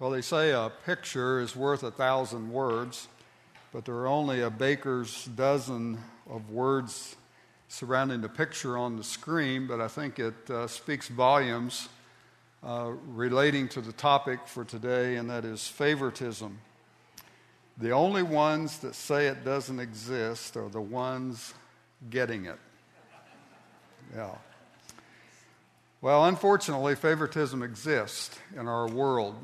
Well, they say a picture is worth 1,000 words, but there are only a baker's dozen of words surrounding the picture on the screen, but I think it speaks volumes relating to the topic for today, and that is favoritism. The only ones that say it doesn't exist are the ones getting it. Yeah. Well, unfortunately, favoritism exists in our world.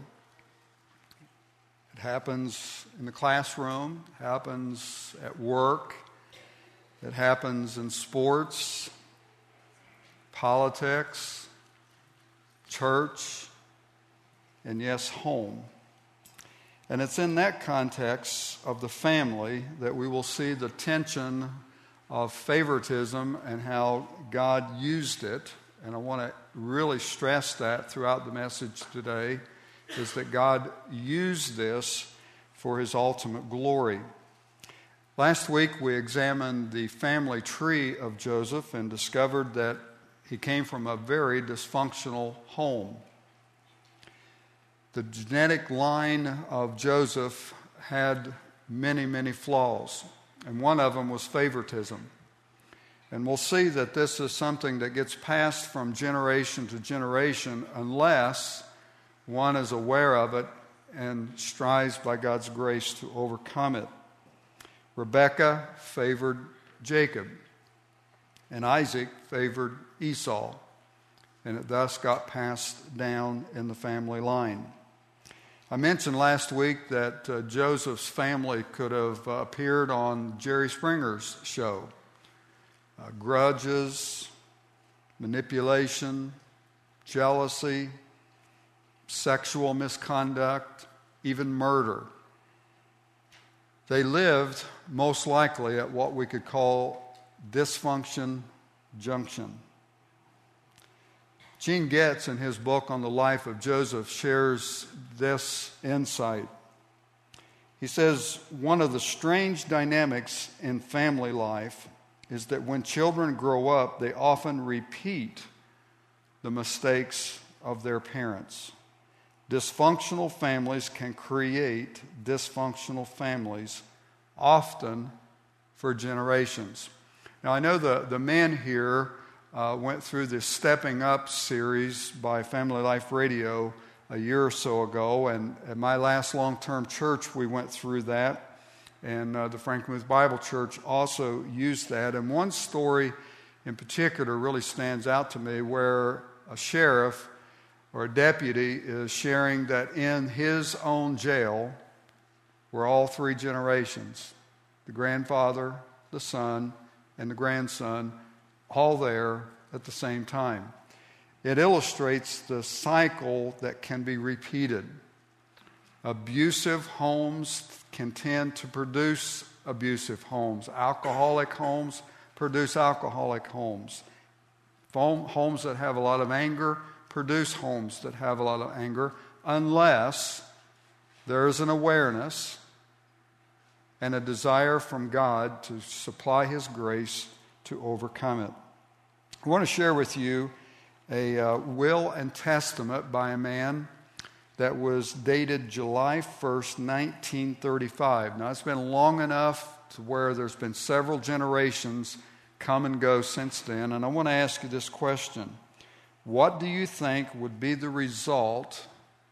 It happens in the classroom, happens at work, it happens in sports, politics, church, and yes, home. And it's in that context of the family that we will see the tension of favoritism and how God used it. And I want to really stress that throughout the message today, is that God used this for His ultimate glory. Last week we examined the family tree of Joseph and discovered that he came from a very dysfunctional home. The genetic line of Joseph had many, many flaws, and one of them was favoritism. And we'll see that this is something that gets passed from generation to generation unless one is aware of it and strives by God's grace to overcome it. Rebekah favored Jacob, and Isaac favored Esau, and it thus got passed down in the family line. I mentioned last week that Joseph's family could have appeared on Jerry Springer's show. Grudges, manipulation, jealousy, sexual misconduct, even murder. They lived most likely at what we could call dysfunction junction. Gene Getz, in his book on the life of Joseph, shares this insight. He says, one of the strange dynamics in family life is that when children grow up, they often repeat the mistakes of their parents. Dysfunctional families can create dysfunctional families, often for generations. Now, I know the men here went through this Stepping Up series by Family Life Radio a year or so ago, and at my last long-term church, we went through that, and the Frankenmuth Bible Church also used that. And one story in particular really stands out to me, where a sheriff or a deputy is sharing that in his own jail were all three generations, the grandfather, the son, and the grandson, all there at the same time. It illustrates the cycle that can be repeated. Abusive homes can tend to produce abusive homes. Alcoholic homes produce alcoholic homes. Homes that have a lot of anger produce homes that have a lot of anger, unless there is an awareness and a desire from God to supply His grace to overcome it. I want to share with you a will and testament by a man that was dated July 1st, 1935. Now, it's been long enough to where there's been several generations come and go since then, and I want to ask you this question. What do you think would be the result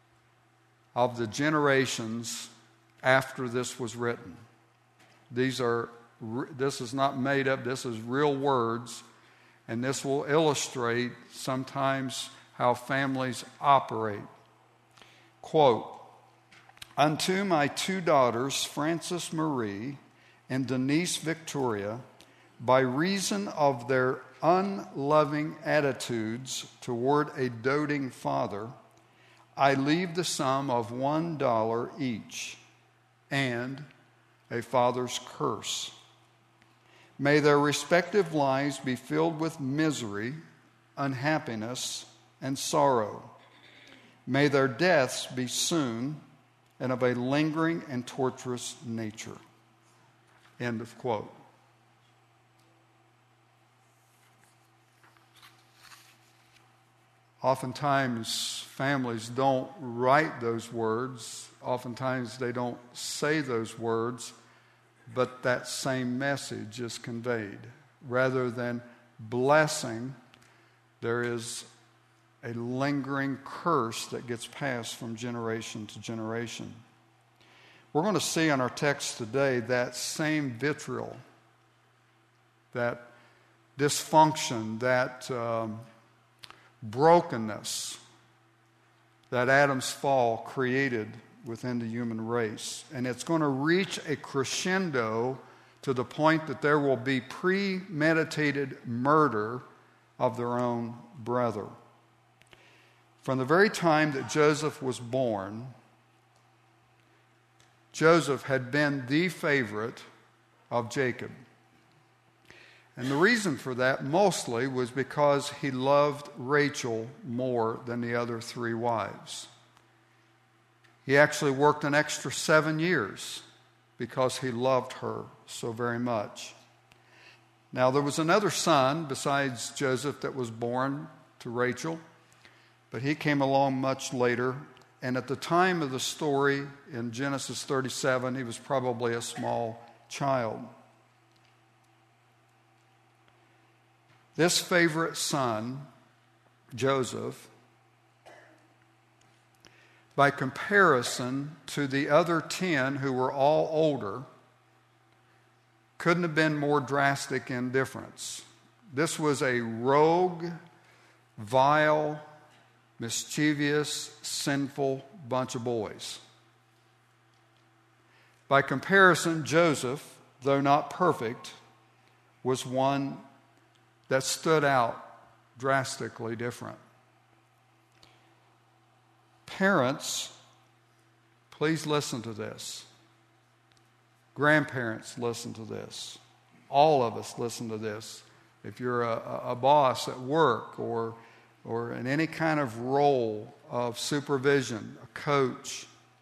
of the generations after this was written? This is not made up, this is real words, and this will illustrate sometimes how families operate. Quote, "Unto my two daughters, Frances Marie and Denise Victoria, by reason of their unloving attitudes toward a doting father, I leave the sum of $1 each and a father's curse. May their respective lives be filled with misery, unhappiness, and sorrow. May their deaths be soon and of a lingering and torturous nature." End of quote. Oftentimes, families don't write those words. Oftentimes, they don't say those words, but that same message is conveyed. Rather than blessing, there is a lingering curse that gets passed from generation to generation. We're going to see in our text today that same vitriol, that dysfunction, that brokenness that Adam's fall created within the human race. And it's going to reach a crescendo to the point that there will be premeditated murder of their own brother. From the very time that Joseph was born, Joseph had been the favorite of Jacob. And the reason for that mostly was because he loved Rachel more than the other 3 wives. He actually worked an extra 7 years because he loved her so very much. Now, there was another son besides Joseph that was born to Rachel, but he came along much later. And at the time of the story in Genesis 37, he was probably a small child. This favorite son, Joseph, by comparison to the other 10 who were all older, couldn't have been more drastic in difference. This was a rogue, vile, mischievous, sinful bunch of boys. By comparison, Joseph, though not perfect, was one that stood out drastically different. Parents, please listen to this. Grandparents, listen to this. All of us listen to this. If you're a boss at work or in any kind of role of supervision, a coach.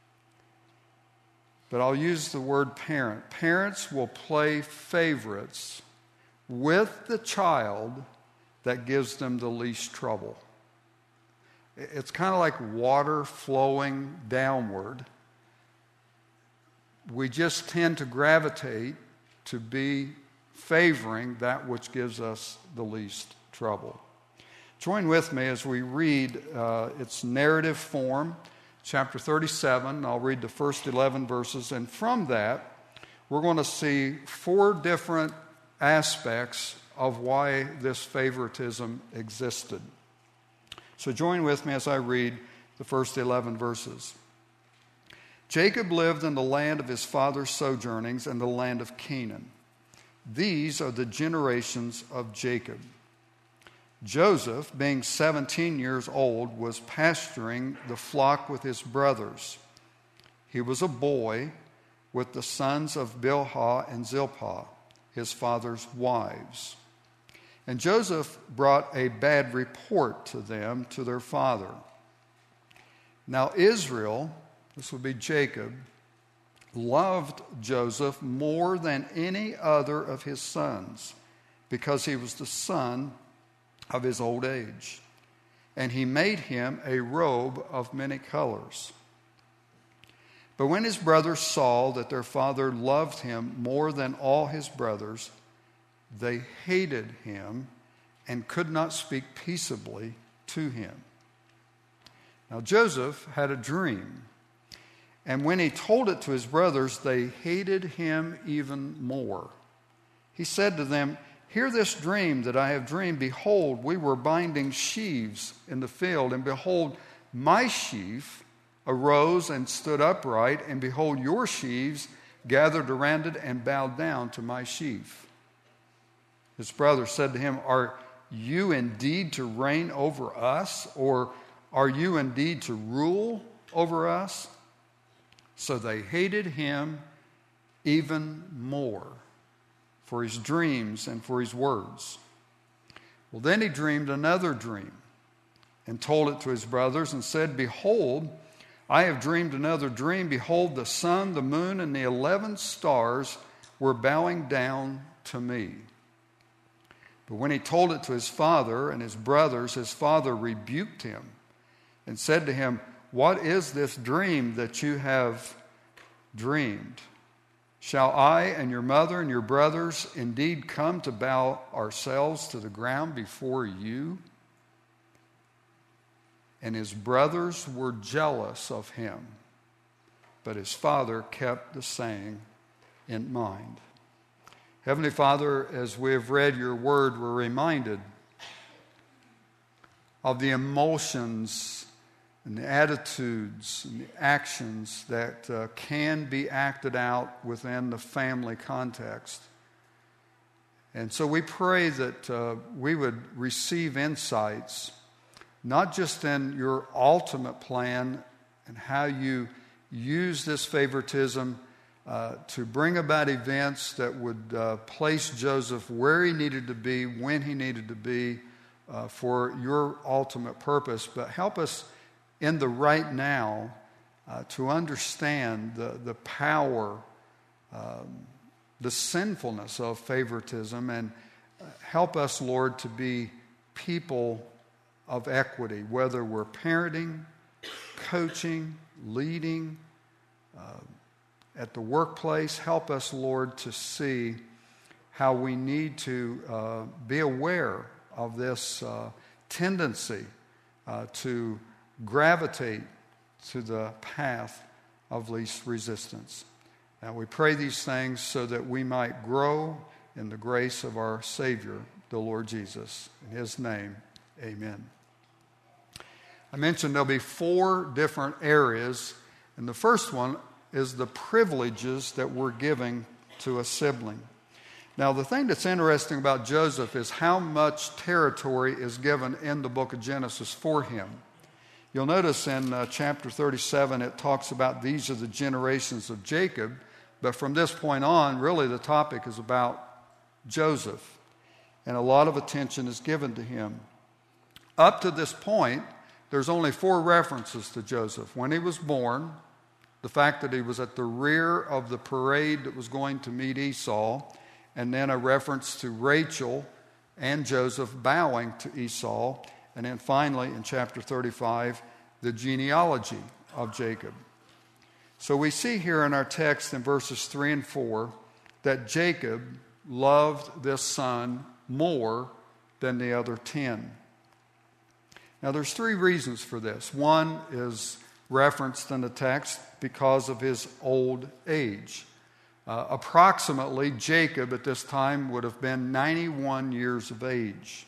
But I'll use the word parent. Parents will play favorites with the child that gives them the least trouble. It's kind of like water flowing downward. We just tend to gravitate to be favoring that which gives us the least trouble. Join with me as we read its narrative form, chapter 37. I'll read the first 11 verses, and from that, we're going to see 4 different aspects of why this favoritism existed. So join with me as I read the first 11 verses. Jacob lived in the land of his father's sojournings in the land of Canaan. These are the generations of Jacob. Joseph, being 17 years old, was pasturing the flock with his brothers. He was a boy with the sons of Bilhah and Zilpah, his father's wives. And Joseph brought a bad report to them, to their father. Now Israel, this would be Jacob, loved Joseph more than any other of his sons, because he was the son of his old age. And he made him a robe of many colors. But when his brothers saw that their father loved him more than all his brothers, they hated him and could not speak peaceably to him. Now Joseph had a dream, and when he told it to his brothers, they hated him even more. He said to them, "Hear this dream that I have dreamed. Behold, we were binding sheaves in the field, and behold, my sheaf arose and stood upright, and behold, your sheaves gathered around it and bowed down to my sheaf." His brother said to him, "Are you indeed to reign over us, or are you indeed to rule over us?" So they hated him even more for his dreams and for his words. Well, then he dreamed another dream and told it to his brothers and said, "Behold, I have dreamed another dream. Behold, the sun, the moon, and the 11 stars were bowing down to me." But when he told it to his father and his brothers, his father rebuked him and said to him, "What is this dream that you have dreamed? Shall I and your mother and your brothers indeed come to bow ourselves to the ground before you?" And his brothers were jealous of him, but his father kept the saying in mind. Heavenly Father, as we have read your word, we're reminded of the emotions and the attitudes and the actions that can be acted out within the family context. And so we pray that we would receive insights, not just in your ultimate plan and how you use this favoritism to bring about events that would place Joseph where he needed to be, when he needed to be, for your ultimate purpose, but help us in the right now to understand the power, the sinfulness of favoritism, and help us, Lord, to be people of equity, whether we're parenting, coaching, leading, at the workplace. Help us, Lord, to see how we need to be aware of this tendency to gravitate to the path of least resistance. And we pray these things so that we might grow in the grace of our Savior, the Lord Jesus. In his name, amen. I mentioned there'll be 4 different areas, and the first one is the privileges that we're giving to a sibling. Now, the thing that's interesting about Joseph is how much territory is given in the book of Genesis for him. You'll notice in chapter 37, it talks about these are the generations of Jacob, but from this point on, really the topic is about Joseph, and a lot of attention is given to him. Up to this point, there's only 4 references to Joseph. When he was born, the fact that he was at the rear of the parade that was going to meet Esau, and then a reference to Rachel and Joseph bowing to Esau, and then finally in chapter 35, the genealogy of Jacob. So we see here in our text in verses 3 and 4 that Jacob loved this son more than the other 10. Now there's 3 reasons for this. One is referenced in the text because of his old age. Approximately, Jacob at this time would have been 91 years of age.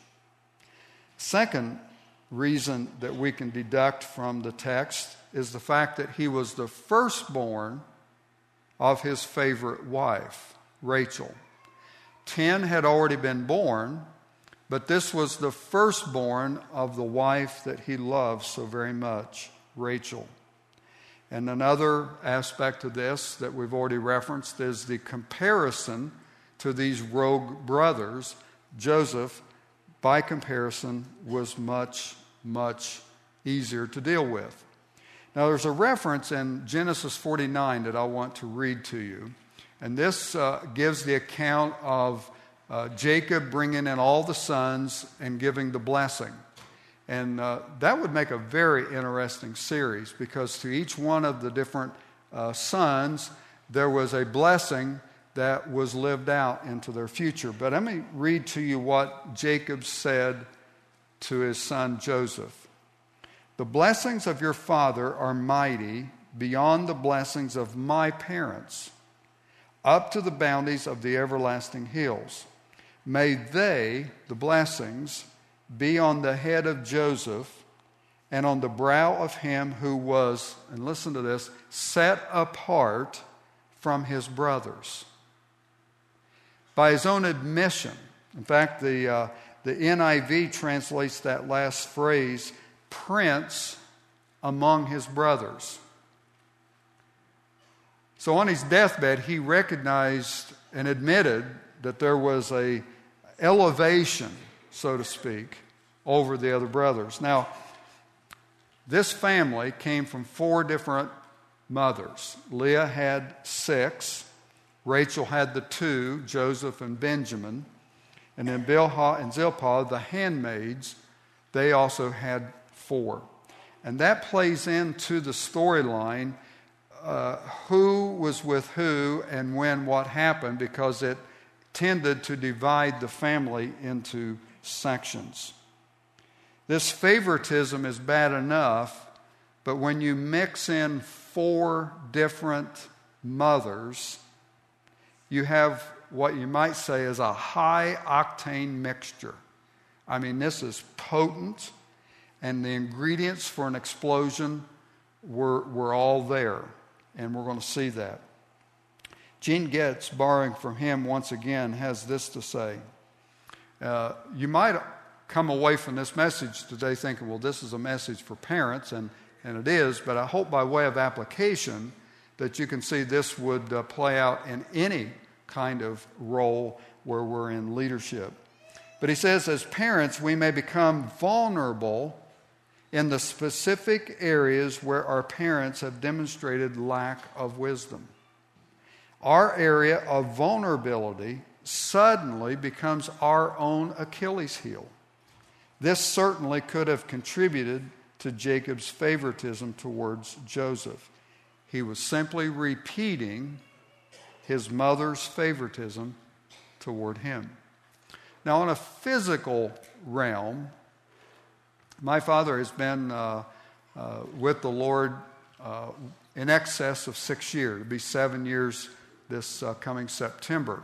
Second reason that we can deduct from the text is the fact that he was the firstborn of his favorite wife, Rachel. 10 had already been born, but this was the firstborn of the wife that he loved so very much, Rachel. And another aspect of this that we've already referenced is the comparison to these rogue brothers. Joseph, by comparison, was much, much easier to deal with. Now, there's a reference in Genesis 49 that I want to read to you. And this gives the account of Jacob bringing in all the sons and giving the blessing. And that would make a very interesting series, because to each one of the different sons, there was a blessing that was lived out into their future. But let me read to you what Jacob said to his son Joseph. "The blessings of your father are mighty beyond the blessings of my parents, up to the bounties of the everlasting hills. May they, the blessings, be on the head of Joseph and on the brow of him who was," and listen to this, "set apart from his brothers." By his own admission, in fact, the NIV translates that last phrase, "prince among his brothers." So on his deathbed, he recognized and admitted that there was a elevation, so to speak, over the other brothers. Now, this family came from 4 different mothers. Leah had 6. Rachel had the 2, Joseph and Benjamin. And then Bilhah and Zilpah, the handmaids, they also had 4. And that plays into the storyline, who was with who and when what happened, because it tended to divide the family into sections. This favoritism is bad enough, but when you mix in 4 different mothers, you have what you might say is a high-octane mixture. I mean, this is potent, and the ingredients for an explosion were all there, and we're going to see that. Gene Getz, borrowing from him once again, has this to say. You might come away from this message today thinking, well, this is a message for parents, and it is, but I hope by way of application that you can see this would play out in any kind of role where we're in leadership. But he says, as parents, we may become vulnerable in the specific areas where our parents have demonstrated lack of wisdom. Our area of vulnerability suddenly becomes our own Achilles heel. This certainly could have contributed to Jacob's favoritism towards Joseph. He was simply repeating his mother's favoritism toward him. Now, in a physical realm, my father has been with the Lord in excess of 6 years. It'll be 7 years this coming September.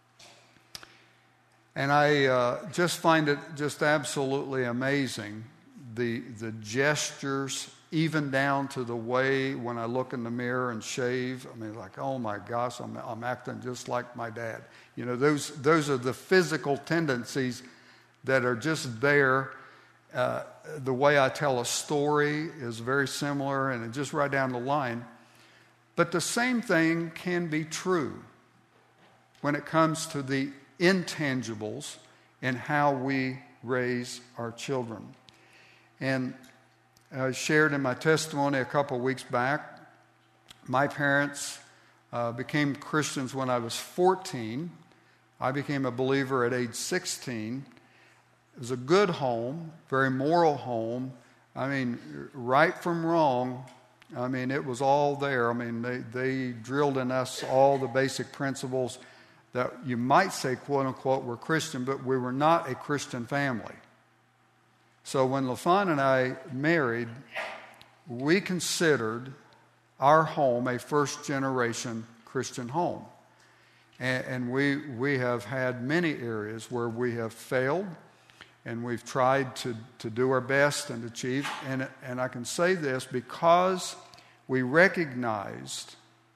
And I just find it just absolutely amazing, the gestures, even down to the way when I look in the mirror and shave. I mean, like, oh my gosh, I'm acting just like my dad. You know, those are the physical tendencies that are just there. The way I tell a story is very similar, and just right down the line. But the same thing can be true when it comes to the intangibles in how we raise our children. And I shared in my testimony a couple of weeks back, my parents became Christians when I was 14. I became a believer at age 16. It was a good home, very moral home. I mean, right from wrong, I mean, it was all there. I mean, they drilled in us all the basic principles that you might say, quote unquote, were Christian, but we were not a Christian family. So when LaFawn and I married, we considered our home a first-generation Christian home. And we have had many areas where we have failed, and we've tried to do our best and achieve. And I can say this because we recognized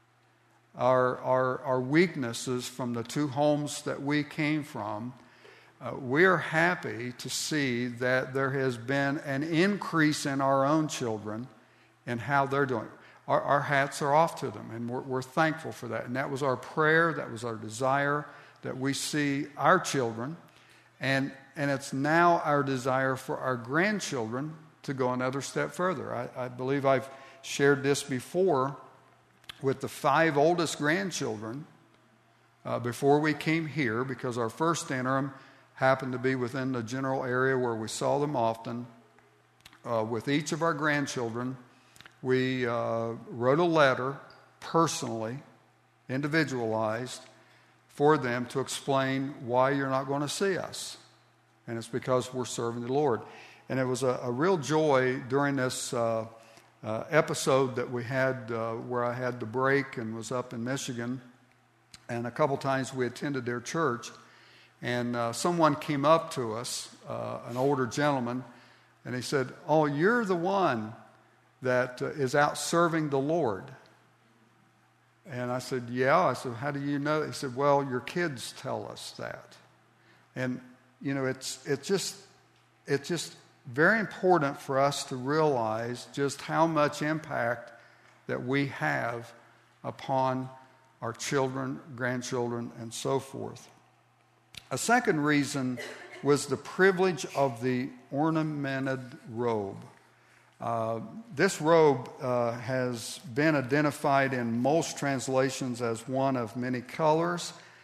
our weaknesses from the 2 homes that we came from. We're happy to see that there has been an increase in our own children and how they're doing. Our hats are off to them, and we're thankful for that. And that was our prayer, that was our desire, that we see our children. And it's now our desire for our grandchildren to go another step further. I believe I've shared this before with the 5 oldest grandchildren before we came here, because our first interim happened to be within the general area where we saw them often. With each of our grandchildren, we wrote a letter personally, individualized, for them to explain why you're not going to see us. And it's because we're serving the Lord. And it was a real joy during this episode that we had where I had the break and was up in Michigan. And a couple times we attended their church. And someone came up to us, an older gentleman, and he said, "Oh, you're the one that is out serving the Lord." And I said, "Yeah." I said, "How do you know?" He said, "Well, your kids tell us that." And you know, it's just very important for us to realize just how much impact that we have upon our children, grandchildren, and so forth. A second reason was the privilege of the ornamented robe. This robe has been identified in most translations as one of many colors.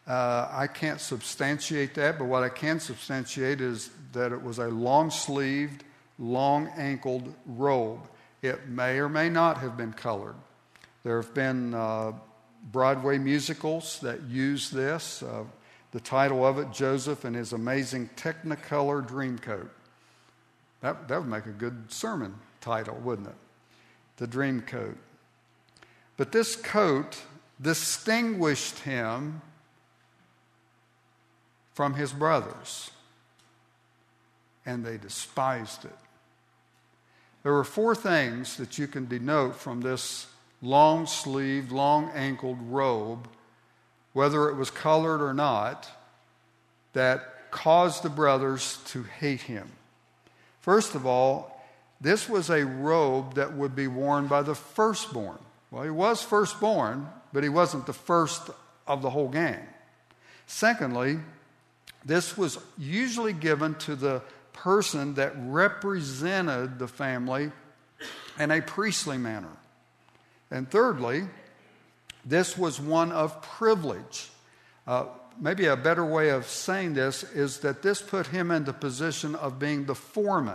I can't substantiate that, but what I can substantiate is that it was a long-sleeved, long-ankled robe. It may or may not have been colored. There have been Broadway musicals that use this. The title of it, Joseph and His Amazing Technicolor Dreamcoat. That would make a good sermon title, wouldn't it? The Dreamcoat. But this coat distinguished him from his brothers, and they despised it. There were 4 things that you can denote from this long-sleeved, long-ankled robe, whether it was colored or not, that caused the brothers to hate him. First of all, this was a robe that would be worn by the firstborn. Well, he was firstborn, but he wasn't the first of the whole gang. Secondly, this was usually given to the person that represented the family in a priestly manner. And thirdly, this was one of privilege. Maybe a better way of saying this is that this put him in the position of being the foreman.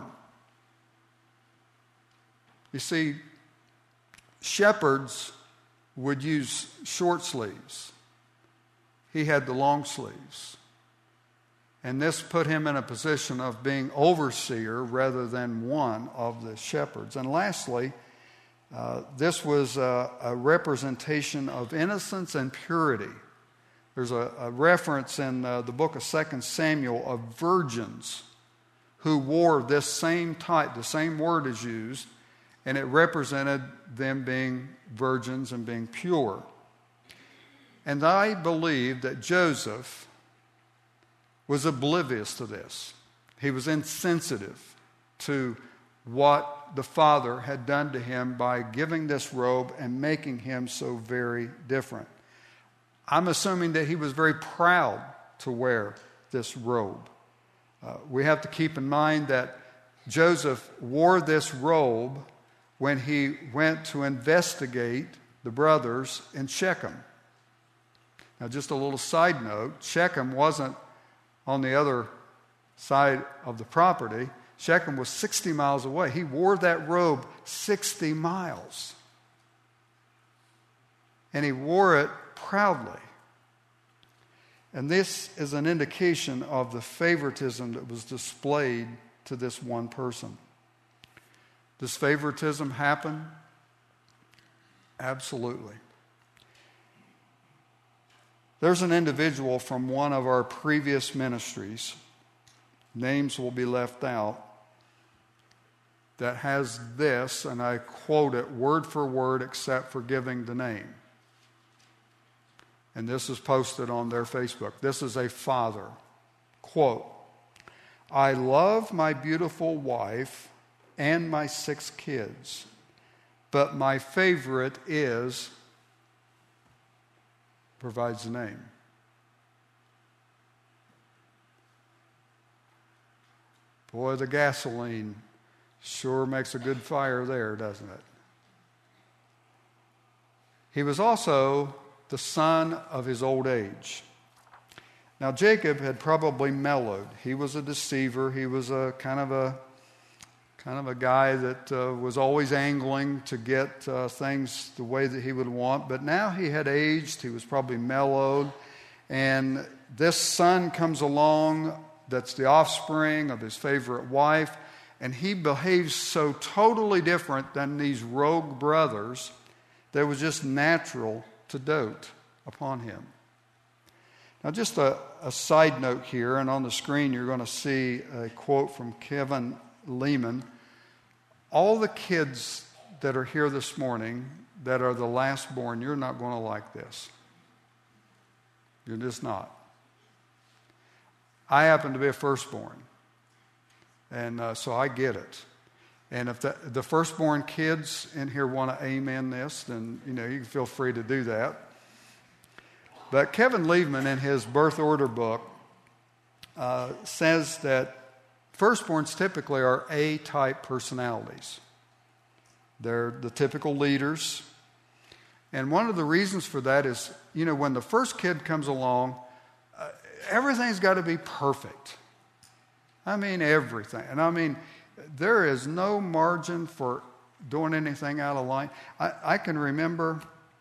You see, shepherds would use short sleeves. He had the long sleeves. And this put him in a position of being overseer rather than one of the shepherds. And lastly, this was a representation of innocence and purity. There's a reference in the book of 2 Samuel of virgins who wore this same type, the same word is used, and it represented them being virgins and being pure. And I believe that Joseph was oblivious to this. He was insensitive to what the Father had done to him by giving this robe and making him so very different. I'm assuming that he was very proud to wear this robe. We have to keep in mind that Joseph wore this robe when he went to investigate the brothers in Shechem. Now, just a little side note, Shechem wasn't on the other side of the property. Shechem was 60 miles away. He wore that robe 60 miles. And he wore it proudly. And this is an indication of the favoritism that was displayed to this one person. Does favoritism happen? Absolutely. There's an individual from one of our previous ministries, names will be left out, that has this, and I quote it word for word except for giving the name. And this is posted on their Facebook. This is a father. Quote, "I love my beautiful wife and my 6 kids, but my favorite is," provides the name. Boy, the gasoline sure makes a good fire there, doesn't it? He was also the son of his old age. Now, Jacob had probably mellowed. He was a deceiver. He was a kind of a guy that was always angling to get things the way that he would want. But now he had aged. He was probably mellowed. And this son comes along that's the offspring of his favorite wife. And he behaves so totally different than these rogue brothers that it was just natural to dote upon him. Now, just a side note here, and on the screen you're going to see a quote from Kevin Lehman. All the kids that are here this morning that are the last born, you're not going to like this. You're just not. I happen to be a firstborn, and so I get it. And if the firstborn kids in here want to amen this, then you can feel free to do that. But Kevin Lehman, in his birth order book, says that firstborns typically are A-type personalities. They're the typical leaders. And one of the reasons for that is, when the first kid comes along, everything's got to be perfect. I mean, everything. And I mean, there is no margin for doing anything out of line. I can remember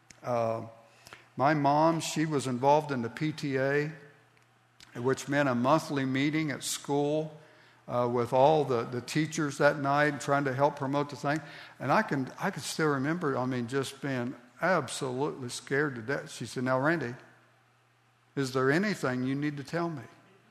my mom, she was involved in the PTA, which meant a monthly meeting at school with all the teachers that night, trying to help promote the thing. And I can still remember, I mean, just being absolutely scared to death. She said, "Now, Randy, is there anything you need to tell me?"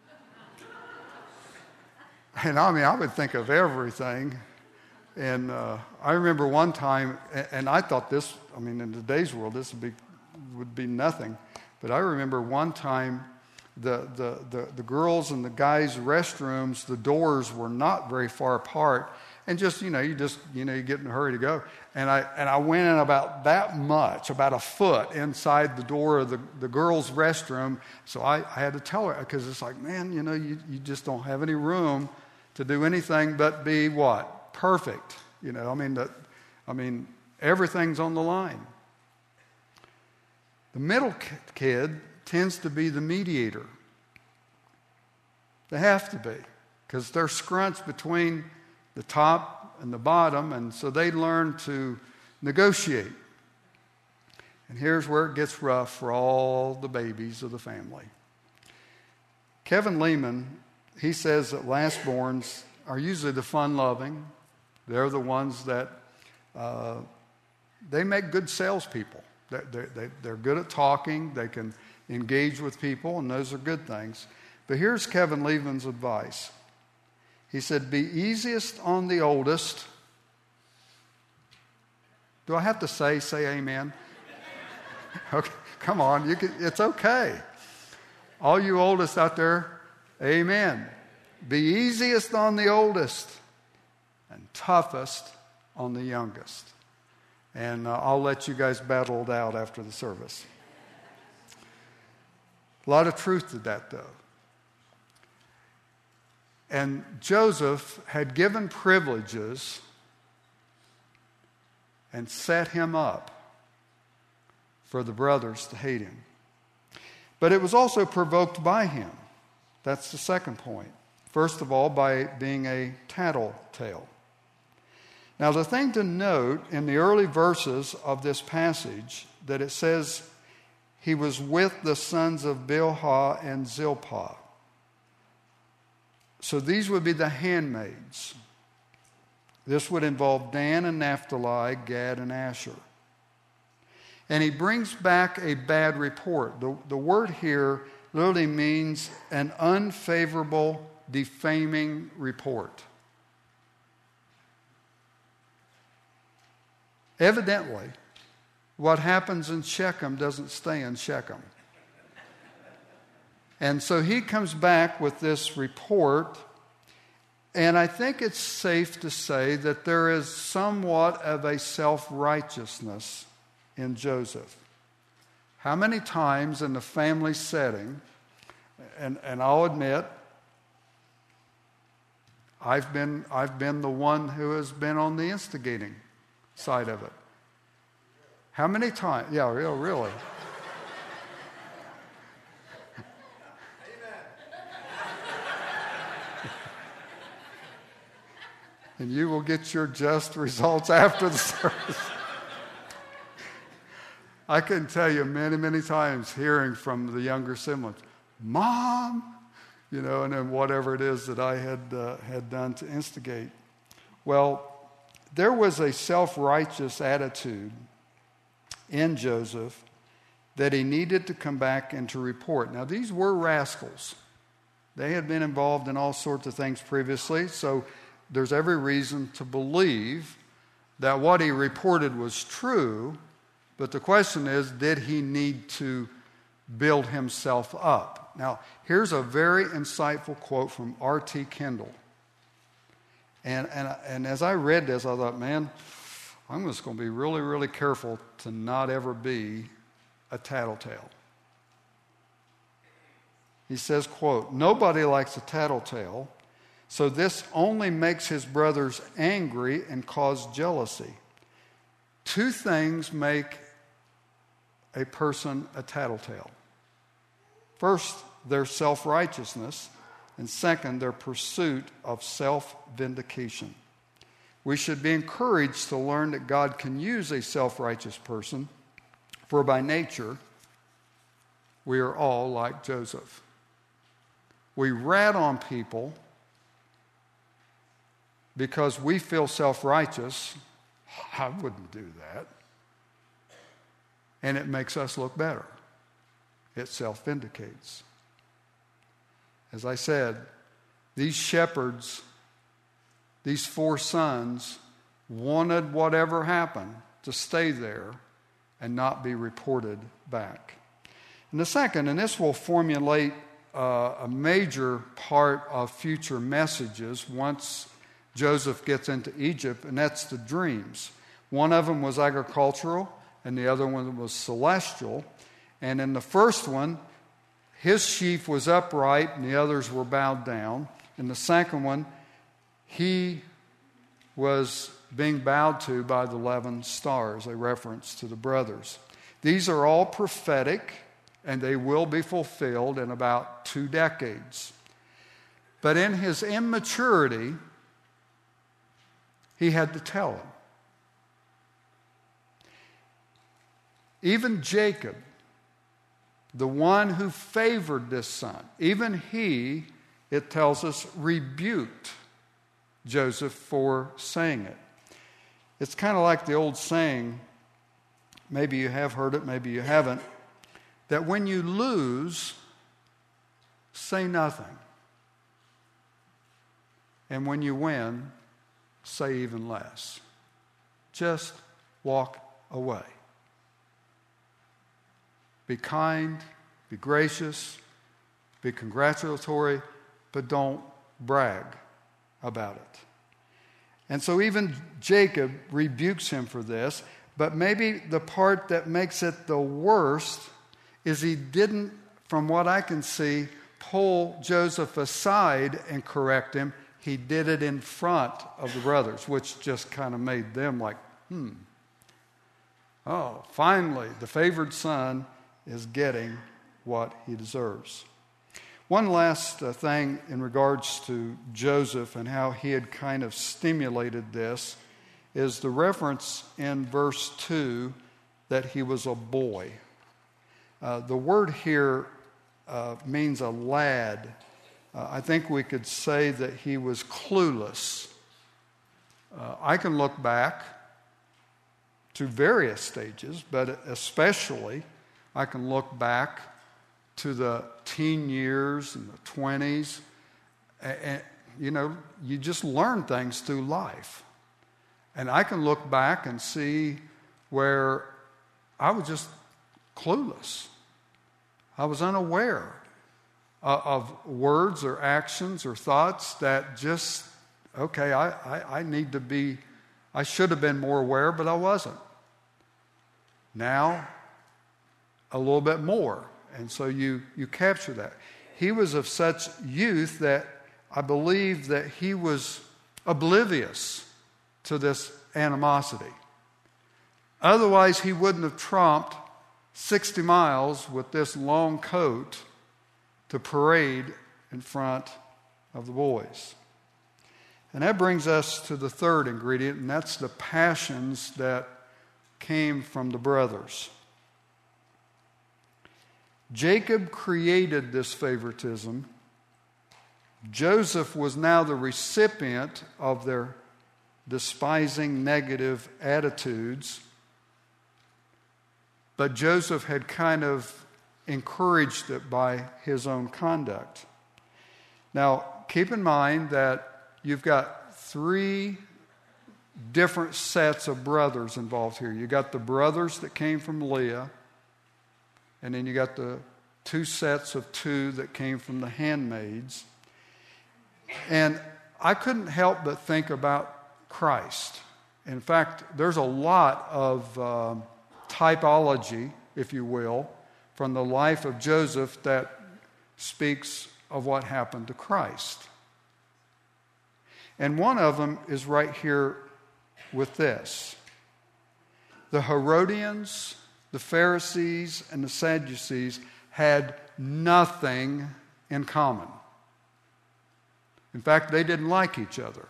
And I mean, I would think of everything. And I remember one time, and I thought this, I mean, in today's world, this would be nothing. But I remember one time, the girls and the guys' restrooms, the doors were not very far apart. And you get in a hurry to go. And I went in about that much, about a foot inside the door of the girls' restroom. So I had to tell her, because it's like, man, you just don't have any room to do anything but be what? Perfect. I mean, everything's on the line. The middle kid tends to be the mediator. They have to be, because they're scrunched between the top and the bottom, and so they learn to negotiate. And here's where it gets rough for all the babies of the family. Kevin Leman, he says that lastborns are usually the fun-loving. They're the ones that they make good salespeople. They're good at talking. They can engage with people, and those are good things. But here's Kevin Leman's advice. He said, "Be easiest on the oldest." Do I have to say amen? Okay, come on, it's okay. All you oldest out there, amen. Be easiest on the oldest and toughest on the youngest. And I'll let you guys battle it out after the service. A lot of truth to that, though. And Joseph had given privileges and set him up for the brothers to hate him. But it was also provoked by him. That's the second point. First of all, by being a tattletale. Now, the thing to note in the early verses of this passage, that it says he was with the sons of Bilhah and Zilpah. So these would be the handmaids. This would involve Dan and Naphtali, Gad and Asher. And he brings back a bad report. The word here literally means an unfavorable, defaming report. Evidently, what happens in Shechem doesn't stay in Shechem. And so he comes back with this report, and I think it's safe to say that there is somewhat of a self-righteousness in Joseph. How many times in the family setting, and I'll admit, I've been the one who has been on the instigating side of it. How many times? Yeah, really. And you will get your just results after the service. I can tell you many, many times hearing from the younger siblings, "Mom," and then whatever it is that I had done to instigate. Well, there was a self-righteous attitude in Joseph that he needed to come back and to report. Now, these were rascals. They had been involved in all sorts of things previously, so there's every reason to believe that what he reported was true, but the question is, did he need to build himself up? Now, here's a very insightful quote from R.T. Kendall. And as I read this, I thought, man, I'm just going to be really, really careful to not ever be a tattletale. He says, quote, "Nobody likes a tattletale, so this only makes his brothers angry and cause jealousy. Two things make a person a tattletale. First their self-righteousness, and second, their pursuit of self-vindication. We should be encouraged to learn that God can use a self-righteous person, for by nature, we are all like Joseph. We rat on people because we feel self-righteous. I wouldn't do that. And it makes us look better. It self-vindicates. As I said, these shepherds, these 4 sons, wanted whatever happened to stay there and not be reported back. And the second, and this will formulate a major part of future messages once Joseph gets into Egypt, and that's the dreams. One of them was agricultural, and the other one was celestial. And in the first one, his sheaf was upright, and the others were bowed down. In the second one, he was being bowed to by the 11 stars, a reference to the brothers. These are all prophetic, and they will be fulfilled in about 2 decades. But in his immaturity, he had to tell them. Even Jacob, the one who favored this son, even he, it tells us, rebuked Joseph for saying it. It's kind of like the old saying, maybe you have heard it, maybe you haven't, that when you lose, say nothing. And when you win, say even less. Just walk away. Be kind, be gracious, be congratulatory, but don't brag about it. And so even Jacob rebukes him for this, but maybe the part that makes it the worst is he didn't, from what I can see, pull Joseph aside and correct him. He did it in front of the brothers, which just kind of made them like, oh, finally, the favored son is getting what he deserves. One last thing in regards to Joseph and how he had kind of stimulated this is the reference in verse 2 that he was a boy. The word here means a lad. I think we could say that he was clueless. I can look back to various stages, but especially I can look back to the teen years and the 20s. And, you just learn things through life. And I can look back and see where I was just clueless. I was unaware of words or actions or thoughts that just, okay, I should have been more aware, but I wasn't. Now, a little bit more. And so you capture that. He was of such youth that I believe that he was oblivious to this animosity. Otherwise, he wouldn't have tromped 60 miles with this long coat to parade in front of the boys. And that brings us to the third ingredient, and that's the passions that came from the brothers. Jacob created this favoritism. Joseph was now the recipient of their despising, negative attitudes. But Joseph had kind of encouraged it by his own conduct. Now, keep in mind that you've got 3 different sets of brothers involved here. You got the brothers that came from Leah, and then you got the 2 sets of 2 that came from the handmaids. And I couldn't help but think about Christ. In fact, there's a lot of typology, if you will, from the life of Joseph that speaks of what happened to Christ. And one of them is right here with this. The Herodians, the Pharisees, and the Sadducees had nothing in common. In fact, they didn't like each other.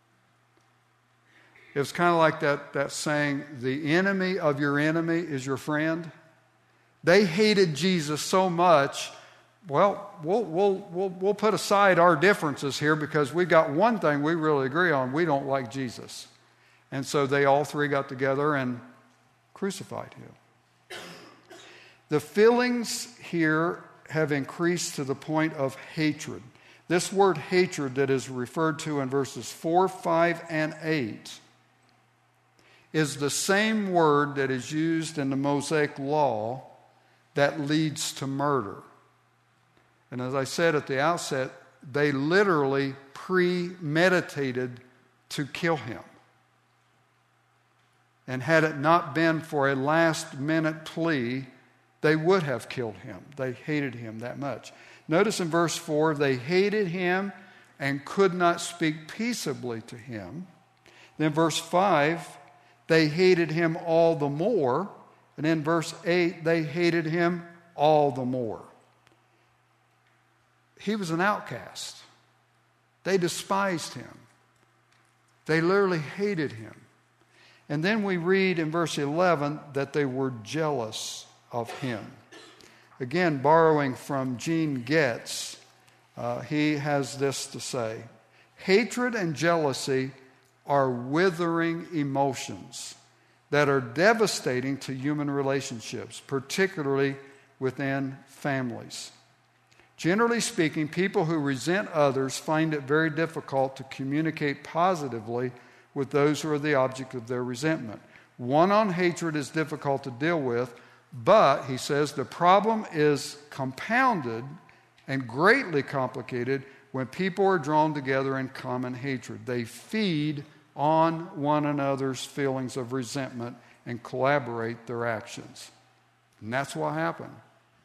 It was kind of like that saying, the enemy of your enemy is your friend. They hated Jesus so much, well, we'll put aside our differences here because we got one thing we really agree on. We don't like Jesus. And so they all three got together and crucified him. The feelings here have increased to the point of hatred. This word hatred that is referred to in verses 4, 5, and 8 is the same word that is used in the Mosaic Law that leads to murder. And as I said at the outset, they literally premeditated to kill him. And had it not been for a last-minute plea, they would have killed him. They hated him that much. Notice in verse 4, they hated him and could not speak peaceably to him. Then verse 5, they hated him all the more. And in verse 8, they hated him all the more. He was an outcast. They despised him. They literally hated him. And then we read in verse 11 that they were jealous of him. Again, borrowing from Gene Getz, he has this to say: hatred and jealousy are withering emotions that are devastating to human relationships, particularly within families. Generally speaking, people who resent others find it very difficult to communicate positively with those who are the object of their resentment. One-on hatred is difficult to deal with, but, he says, the problem is compounded and greatly complicated when people are drawn together in common hatred. They feed on one another's feelings of resentment and collaborate their actions. And that's what happened.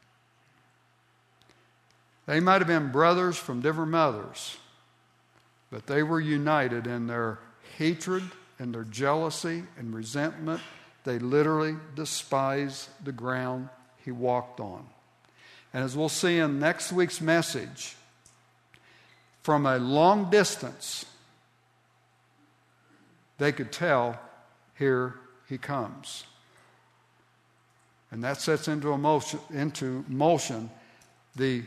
They might have been brothers from different mothers, but they were united in their hatred and their jealousy and resentment. They literally despised the ground he walked on. And as we'll see in next week's message, from a long distance, they could tell, here he comes. And that sets into motion the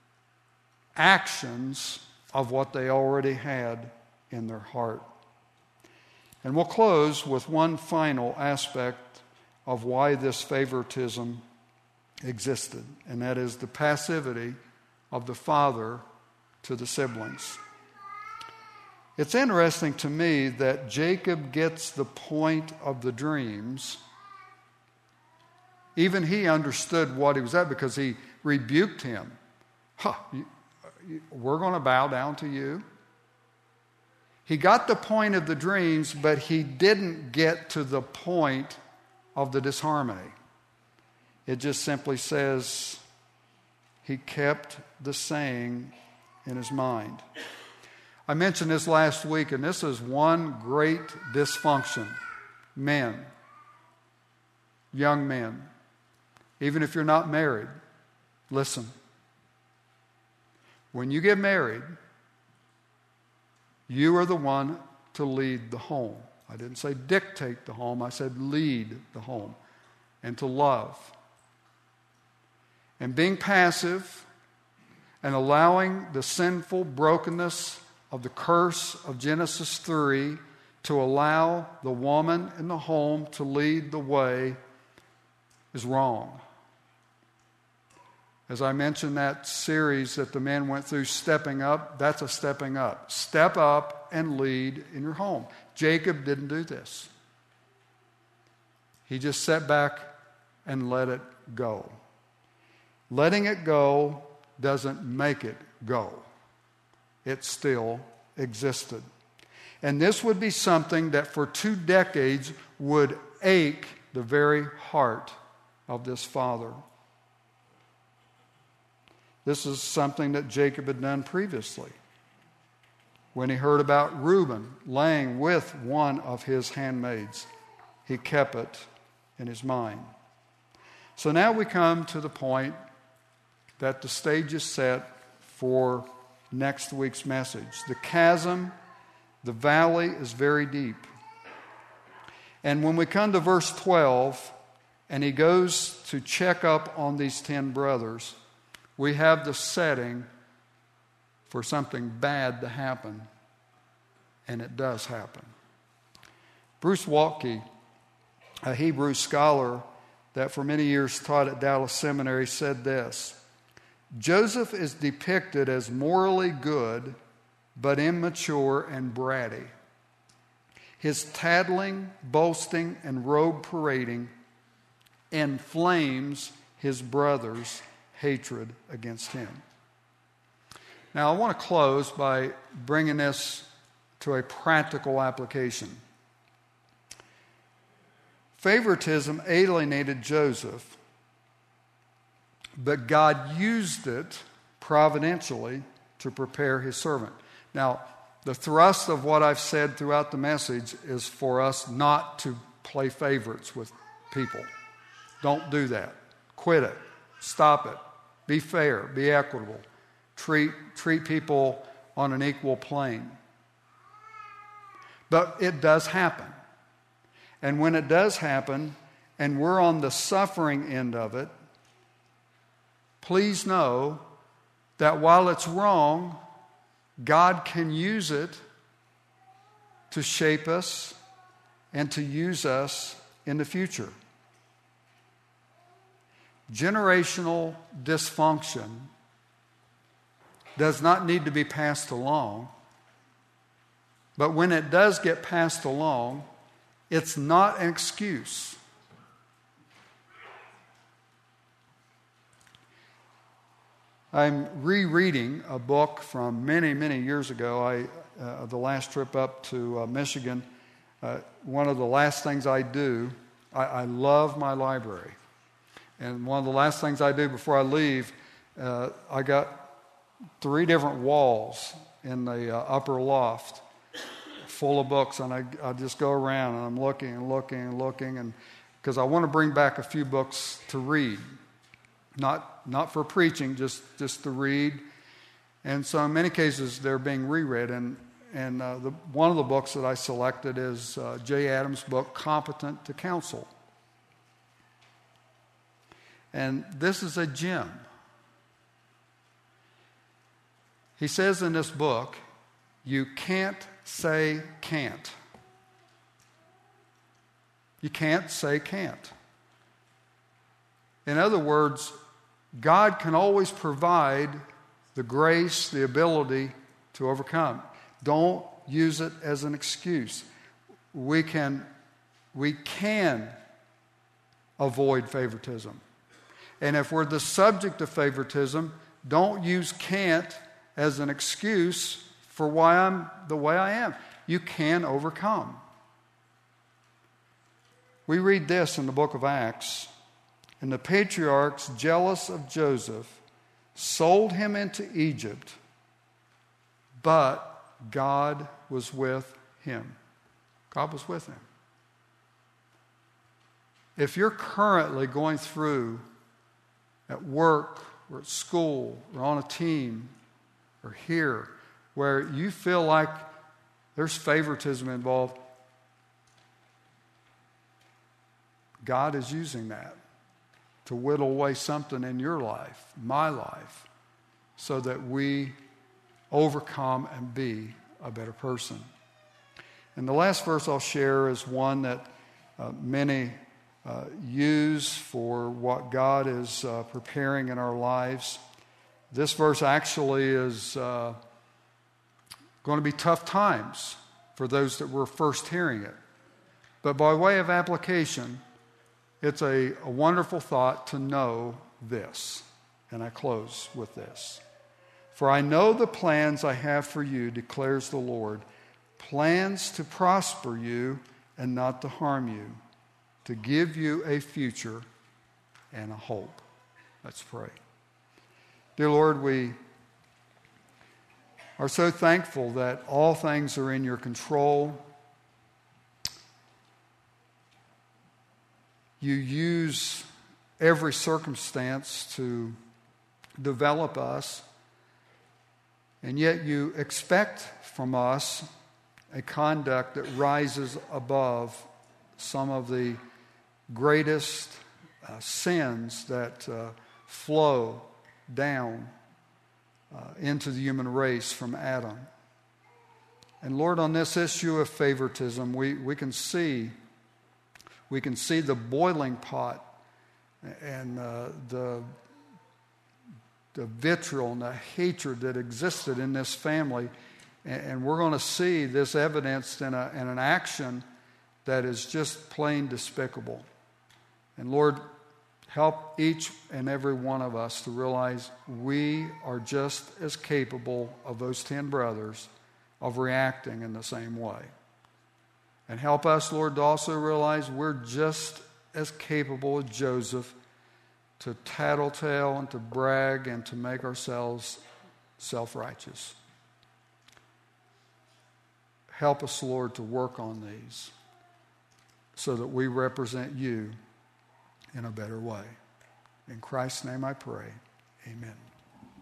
actions of what they already had in their heart. And we'll close with one final aspect of why this favoritism existed, and that is the passivity of the father to the siblings. It's interesting to me that Jacob gets the point of the dreams. Even he understood what he was at because he rebuked him. We're going to bow down to you. He got the point of the dreams, but he didn't get to the point of the disharmony. It just simply says he kept the saying in his mind. I mentioned this last week, and this is one great dysfunction. Men, young men, even if you're not married, listen. When you get married, you are the one to lead the home. I didn't say dictate the home. I said lead the home and to love. And being passive and allowing the sinful brokenness of the curse of Genesis 3 to allow the woman in the home to lead the way is wrong. As I mentioned that series that the men went through, stepping up, that's a stepping up. Step up and lead in your home. Jacob didn't do this. He just sat back and let it go. Letting it go doesn't make it go. It still existed. And this would be something that for 2 decades would ache the very heart of this father. This is something that Jacob had done previously. When he heard about Reuben laying with one of his handmaids, he kept it in his mind. So now we come to the point that the stage is set for next week's message. The chasm, the valley is very deep. And when we come to verse 12, and he goes to check up on these 10 brothers, we have the setting for something bad to happen. And it does happen. Bruce Waltke, a Hebrew scholar that for many years taught at Dallas Seminary, said this: Joseph is depicted as morally good, but immature and bratty. His tattling, boasting, and robe parading inflames his brothers' hatred against him. Now, I want to close by bringing this to a practical application. Favoritism alienated Joseph, but God used it providentially to prepare his servant. Now, the thrust of what I've said throughout the message is for us not to play favorites with people. Don't do that. Quit it. Stop it. Be fair. Be equitable. Treat people on an equal plane. But it does happen. And when it does happen, and we're on the suffering end of it, please know that while it's wrong, God can use it to shape us and to use us in the future. Generational dysfunction does not need to be passed along, but when it does get passed along, it's not an excuse. I'm rereading a book from many, many years ago. The last trip up to Michigan, one of the last things I do, I love my library. And one of the last things I do before I leave, I got 3 different walls in the upper loft full of books, and I just go around and I'm looking and looking and looking, and because I want to bring back a few books to read. Not for preaching, just to read. And so in many cases they're being reread. And one of the books that I selected is Jay Adams' book, Competent to Counsel. And this is a gem. He says in this book, you can't say can't. You can't say can't. In other words, God can always provide the grace, the ability to overcome. Don't use it as an excuse. We can avoid favoritism. And if we're the subject of favoritism, don't use can't as an excuse for why I'm the way I am. You can overcome. We read this in the book of Acts. And the patriarchs, jealous of Joseph, sold him into Egypt, but God was with him. God was with him. If you're currently going through at work or at school or on a team or here where you feel like there's favoritism involved, God is using that to whittle away something in your life, my life, so that we overcome and be a better person. And the last verse I'll share is one that many use for what God is preparing in our lives. This verse actually is going to be tough times for those that were first hearing it. But by way of application, it's a wonderful thought to know this. And I close with this. For I know the plans I have for you, declares the Lord, plans to prosper you and not to harm you, to give you a future and a hope. Let's pray. Dear Lord, we are so thankful that all things are in your control. You use every circumstance to develop us And yet you expect from us a conduct that rises above some of the greatest sins that flow down into the human race from Adam. And Lord, on this issue of favoritism, we can see the boiling pot and the vitriol and the hatred that existed in this family. And we're going to see this evidenced in an action that is just plain despicable. And Lord, help each and every one of us to realize we are just as capable of those 10 brothers of reacting in the same way. And help us, Lord, to also realize we're just as capable as Joseph to tattletale and to brag and to make ourselves self-righteous. Help us, Lord, to work on these so that we represent you in a better way. In Christ's name I pray. Amen.